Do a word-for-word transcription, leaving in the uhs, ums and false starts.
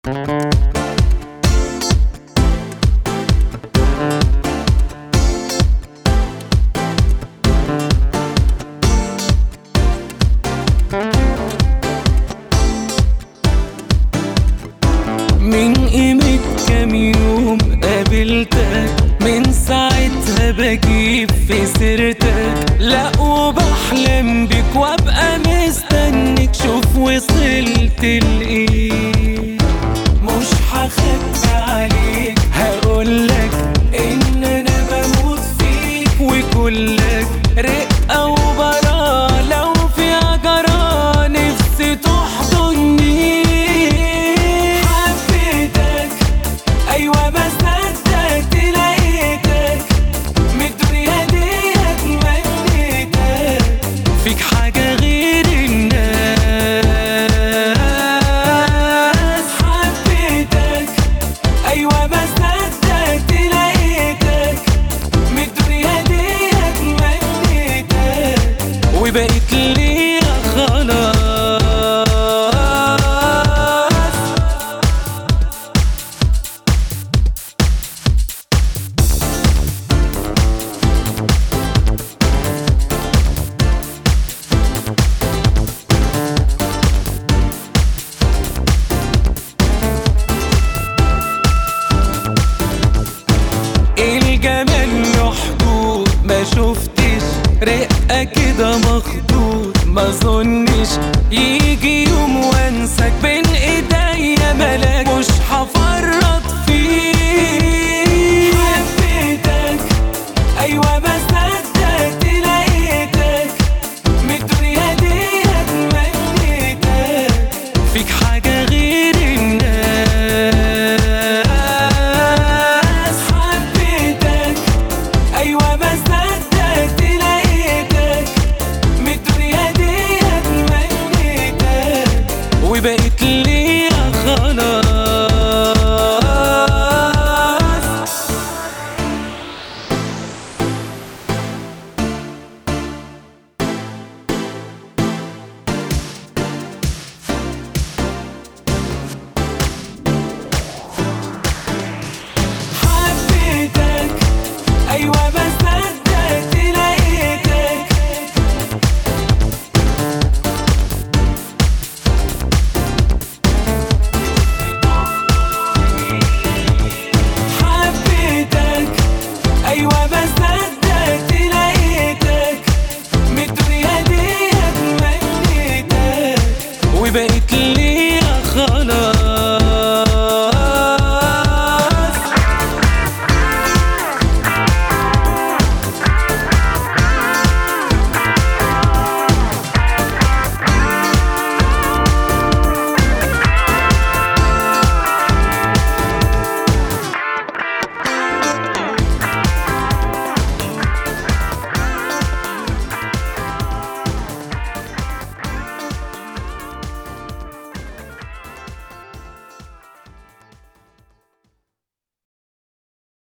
من قيمة كام يوم قابلتك، من ساعتها بجيب في سيرتك، لا وبحلم بيك وابقى مستنيك. شوف وصلت لإيه، مش هخبي عليك، هقولك ان انا بموت فيك وكلك رقة وبراء. لو في عجرة نفسي تحضني، حبيتك ايوه ما صدقت لقيتك، من الدنيا دي اتمنيتك، فيك حاجة غير الناس. حبيتك ايوه ما صدقت لقيتك، من الدنيا دي اتمنيتك، وبقيت ليا خلاص. الجمال له حدود، ما شفتش رقة كده مخدود، ما ظنش يجي يوم وانساك بين ايدك.